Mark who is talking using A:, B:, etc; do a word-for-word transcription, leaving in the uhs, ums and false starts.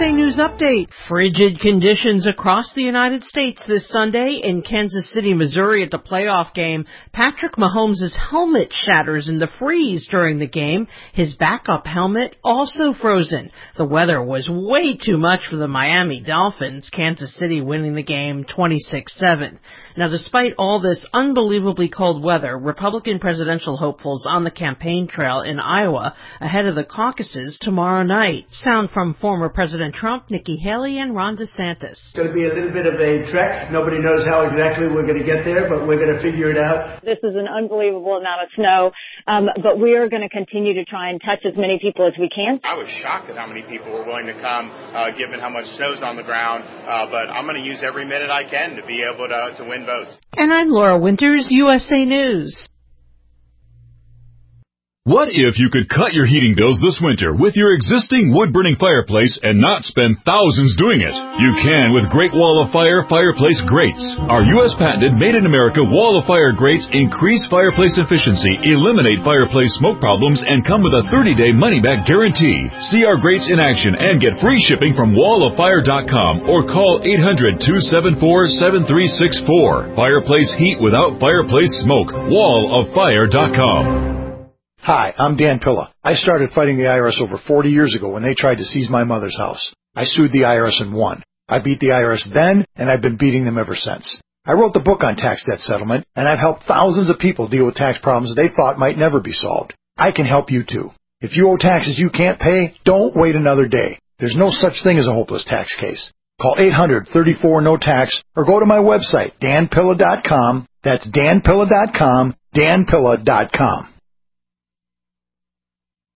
A: A News Update. Frigid conditions across the United States this Sunday. In Kansas City, Missouri at the playoff game, Patrick Mahomes' helmet shatters in the freeze during the game. His backup helmet also frozen. The weather was way too much for the Miami Dolphins, Kansas City winning the game twenty-six seven. Now, despite all this unbelievably cold weather, Republican presidential hopefuls on the campaign trail in Iowa ahead of the caucuses tomorrow night. Sound from former President Trump, Nikki Haley, and Ron DeSantis.
B: It's going to be a little bit of a trek. Nobody knows how exactly we're going to get there, but we're going to figure it out.
C: This is an unbelievable amount of snow, um, but we are going to continue to try and touch as many people as we can.
D: I was shocked at how many people were willing to come, uh, given how much snow's on the ground, uh, but I'm going to use every minute I can to be able to, to win votes.
A: And I'm Laura Winters, U S A News.
E: What if you could cut your heating bills this winter with your existing wood-burning fireplace and not spend thousands doing it? You can with Great Wall of Fire fireplace grates. Our U S patented made-in-America Wall of Fire grates increase fireplace efficiency, eliminate fireplace smoke problems, and come with a thirty-day money-back guarantee. See our grates in action and get free shipping from wall of fire dot com or call eight hundred, two seven four, seven three six four. Fireplace heat without fireplace smoke. wall of fire dot com.
F: Hi, I'm Dan Pilla. I started fighting the I R S over forty years ago when they tried to seize my mother's house. I sued the I R S and won. I beat the I R S then, and I've been beating them ever since. I wrote the book on tax debt settlement, and I've helped thousands of people deal with tax problems they thought might never be solved. I can help you too. If you owe taxes you can't pay, don't wait another day. There's no such thing as a hopeless tax case. Call eight hundred, thirty-four, no tax or go to my website, dan pilla dot com. That's dan pilla dot com, dan pilla dot com.